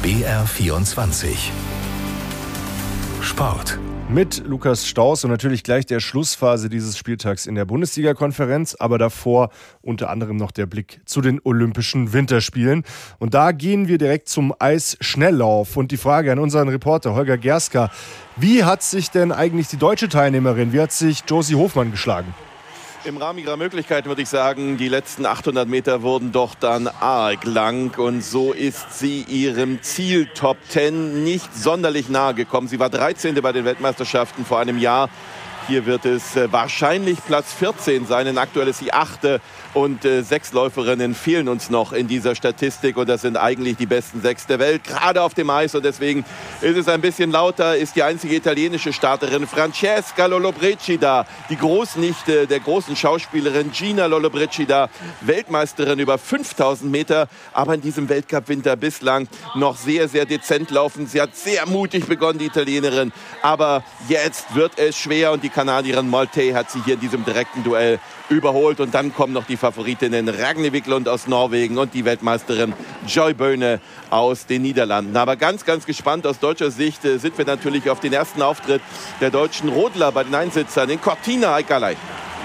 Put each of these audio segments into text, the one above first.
BR24 Sport. Mit Lukas Staus und natürlich gleich der Schlussphase dieses Spieltags in der Bundesliga-Konferenz, aber davor unter anderem noch der Blick zu den Olympischen Winterspielen. Und da gehen wir direkt zum Eisschnelllauf und die Frage an unseren Reporter Holger Gerska: Wie hat sich denn eigentlich die deutsche Teilnehmerin, wie hat sich Josie Hofmann geschlagen? Im Rahmen ihrer Möglichkeiten würde ich sagen, die letzten 800 Meter wurden doch dann arg lang und so ist sie ihrem Ziel Top 10 nicht sonderlich nahe gekommen. Sie war 13. bei den Weltmeisterschaften vor einem Jahr. Hier wird es wahrscheinlich Platz 14 sein, denn aktuell ist sie 8. Und 6 Läuferinnen fehlen uns noch in dieser Statistik. Und das sind eigentlich die besten 6 der Welt, gerade auf dem Eis. Und deswegen ist es ein bisschen lauter, ist die einzige italienische Starterin Francesca Lollobrigida, die Großnichte der großen Schauspielerin Gina Lollobrigida, Weltmeisterin über 5000 Meter. Aber in diesem Weltcup-Winter bislang noch sehr, sehr dezent laufen. Sie hat sehr mutig begonnen, die Italienerin. Aber jetzt wird es schwer und die Kanadierin Molte hat sie hier in diesem direkten Duell überholt. Und dann kommen noch die Favoritinnen Ragnhild Wiklund aus Norwegen und die Weltmeisterin Joy Böhne aus den Niederlanden. Aber ganz, ganz gespannt aus deutscher Sicht sind wir natürlich auf den ersten Auftritt der deutschen Rodler bei den Einsitzern in Cortina Aikalai.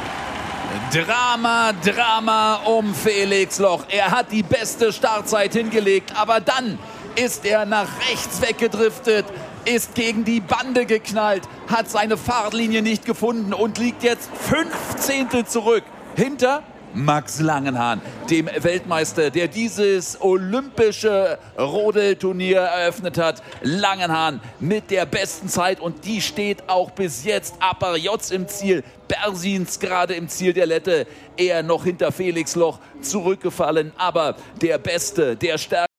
Drama um Felix Loch. Er hat die beste Startzeit hingelegt, aber dann ist er nach rechts weggedriftet, ist gegen die Bande geknallt, hat seine Fahrtlinie nicht gefunden und liegt jetzt 15. zurück hinter Max Langenhahn, dem Weltmeister, der dieses olympische Rodelturnier eröffnet hat. Langenhahn mit der besten Zeit und die steht auch bis jetzt. Aperjoz im Ziel, Bersins gerade im Ziel der Lette. Er noch hinter Felix Loch zurückgefallen, aber der Beste, der Stärkste